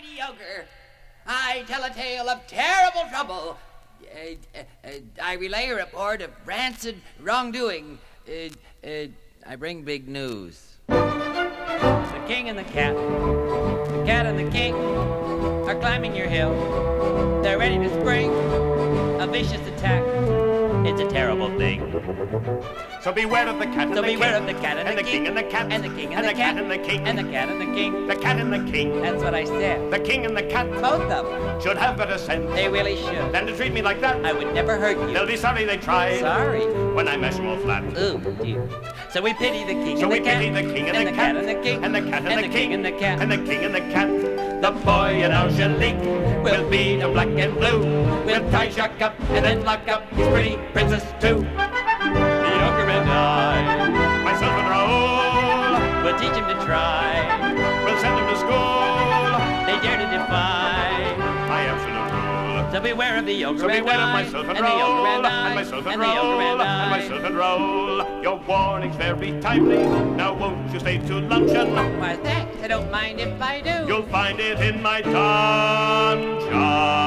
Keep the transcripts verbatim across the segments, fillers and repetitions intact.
mighty ogre. I tell a tale of terrible trouble. Uh, uh, uh, I relay a report of rancid wrongdoing. Uh, uh, I bring big news. The king and the cat, the cat and the king are climbing your hill. They're ready to spring a vicious attack. It's a terrible thing. So beware of the cat and So the beware king. of the cat and, and the, the king and the cat. and the king and, and the, the cat and the king. and the cat and the king. The cat and the king. That's what I said. The king and the cat. Both of them. Should have better sense They really should. than to treat me like that. I would never hurt you. They'll be sorry they tried. Sorry. When I mash them all flat. Oh dear. So we pity the king So and we the cat. pity the king and, and the, the cat. and the king. And the cat and, and the, the king. king and the cat. And the king and the cat. The boy in Angelique will be the black and blue. We'll tie Jacques up and then lock up his pretty princess too. The ogre and I, myself and Raoul, We'll teach him to try. we'll send him to school. They dare to defy. I absolute rule. So beware of the ogre So and beware of I. myself and, and the ogre Raoul, and I. and myself and, and the Raoul, ogre and and I. myself and Raoul. Your warning's very timely. Now won't you stay to luncheon? Why thanks, I don't mind if I do. You'll find it in my dungeon.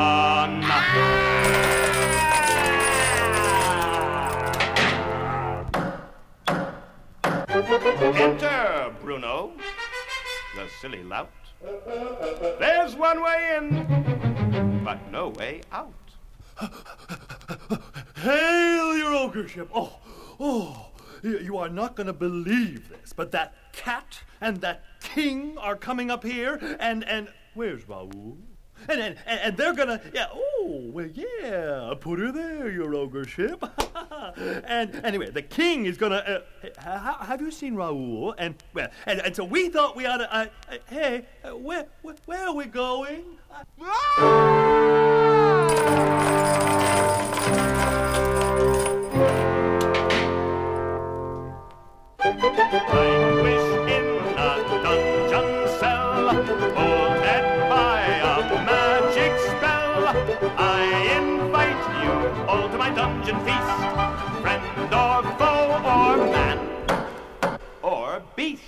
Enter, Bruno, the silly lout. There's one way in, but no way out. Hail your ogreship! Oh, oh, you you are not going to believe this, but that cat and that king are coming up here, and, and, where's Raoul? And, and, and they're gonna, yeah, oh, well, yeah, put her there, your ogreship. And anyway, the king is gonna, uh, ha- have you seen Raoul? And, well, and, and so we thought we ought to, uh, uh, hey, uh, where, where, where are we going? I wish in a dungeon cell, hold by a magic spell. I invite you all to my dungeon feast, friend or foe or man or beast.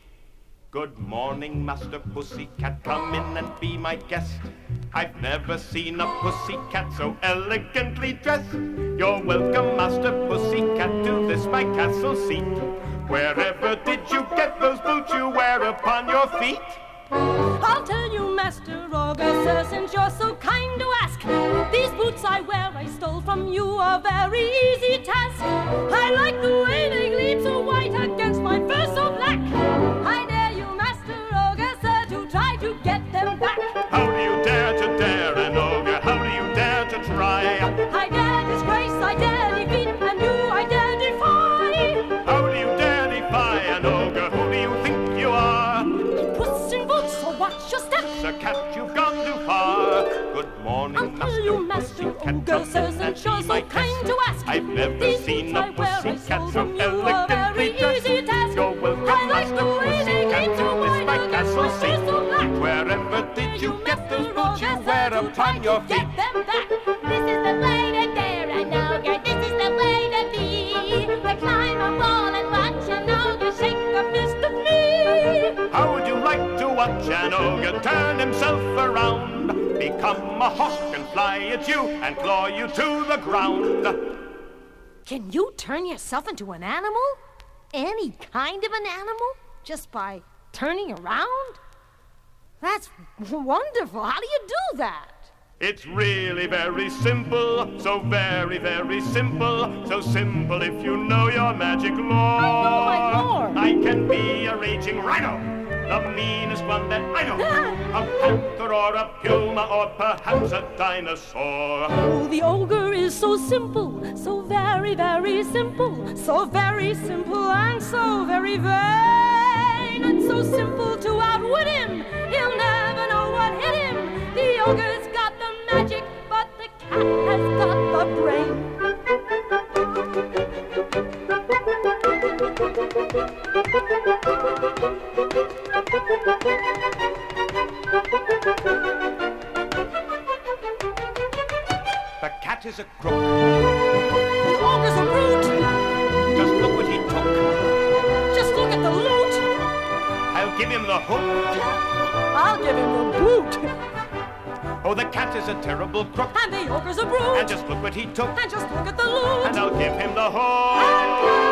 Good morning, Master Pussycat, come in and be my guest. I've never seen a pussycat so elegantly dressed. You're welcome, Master Pussycat, to this my castle seat. Wherever did you get those boots you wear upon your feet? I'll tell you, Master Ogre, sir, since you're so kind to ask. These boots I wear I stole from you, a very easy task. I like the way they gleam so white against my fur so black. I dare you, Master Ogre, sir, to try to get them back. How do you dare to dare an ogre? How do you dare to try? I dare disgrace, I dare defeat, and you I dare defy. How do you dare defy an ogre? Who do you think you are? Puss in Boots, so watch your step. Sir Cat, you've gone too far. Good morning, I'll Master tell you, Master Pussycat, Ogre, come sir, in and since you're be so my kind guest. to ask. I've never These seen boots I a wear I pussycat stole so from you, a elegantly very dressed. easy task. You're welcome, I like Master the way they Pussycat, gleam so to this white my against castle my fur seat. so black. Wherever did you get those Master boots you Ogre, wear sir, to upon try your to feet? get them back. This is the way to dare an ogre. This is the way to be. To climb a wall and watch an ogre shake a fist at me. How would you like to watch an ogre turn himself around, become a hawk and fly at you and claw you to the ground? Can you turn yourself into an animal? Any kind of an animal? Just by turning around? That's wonderful. How do you do that? It's really very simple, so very, very simple. So simple if you know your magic lore. I know my lore. I can be a raging rhino, the meanest one that I know. A panther or a puma or perhaps a dinosaur. Oh, the ogre is so simple, so very, very simple. So very simple and so very vain. And so simple to outwit him, he'll never know what hit him. The ogre's got the magic, but the cat has got the brain. The cat is a crook. The ogre's a brute. Just look what he took. Just look at the loot. I'll give him the hook. I'll give him the boot. boot. Oh, the cat is a terrible crook. And the ogre's a brute. And just look what he took. And just look at the loot. And I'll give him the hook. And